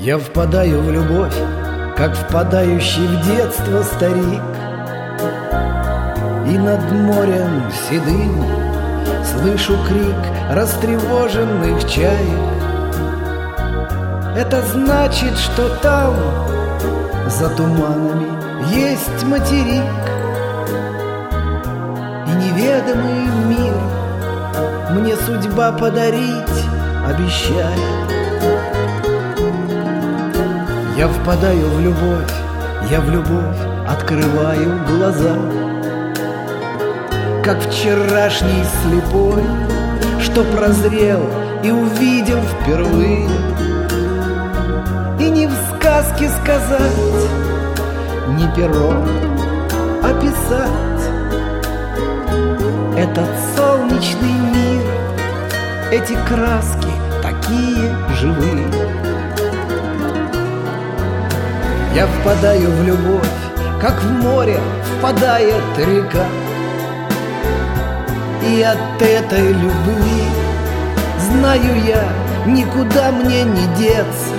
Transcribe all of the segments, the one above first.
Я впадаю в любовь, как впадающий в детство старик, и над морем седым слышу крик растревоженных чаек. Это значит, что там, за туманами, есть материк, и неведомый мир мне судьба подарить обещает. Я впадаю в любовь, я в любовь открываю глаза, как вчерашний слепой, что прозрел и увидел впервые. И не в сказке сказать, не пером описать этот солнечный мир, эти краски такие живые. Я впадаю в любовь, как в море впадает река, и от этой любви, знаю я, никуда мне не деться.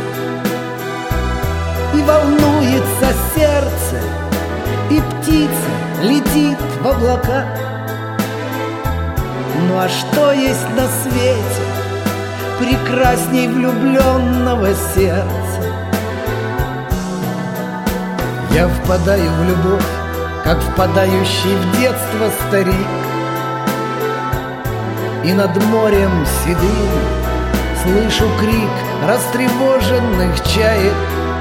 И волнуется сердце, и птица летит в облака. Ну а что есть на свете прекрасней влюбленного сердца? Я впадаю в любовь, как впадающий в детство старик, и над морем седым слышу крик растревоженных чаек.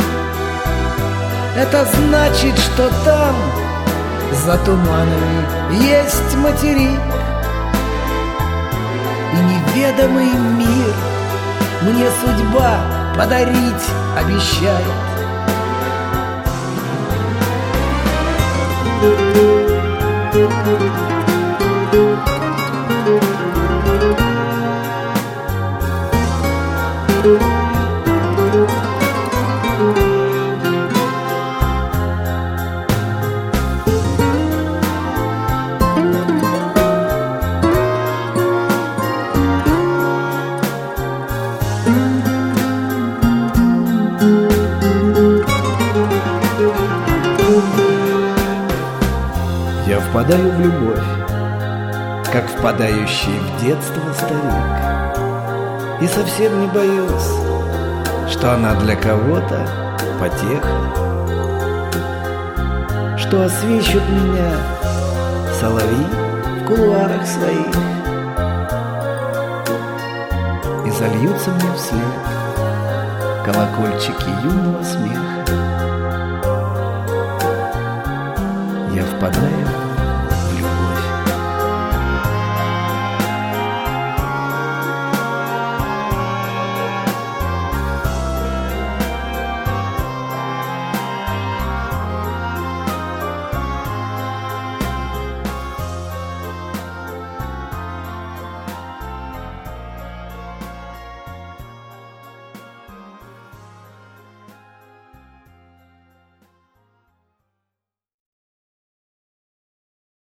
Это значит, что там, за туманами, есть материк, и неведомый мир мне судьба подарить обещает. Я впадаю в любовь, как впадающий в детство старик, и совсем не боюсь, что она для кого-то потеха, что освещут меня соловьи в кулуарах своих и зальются мне вслед колокольчики юного смеха. Я впадаю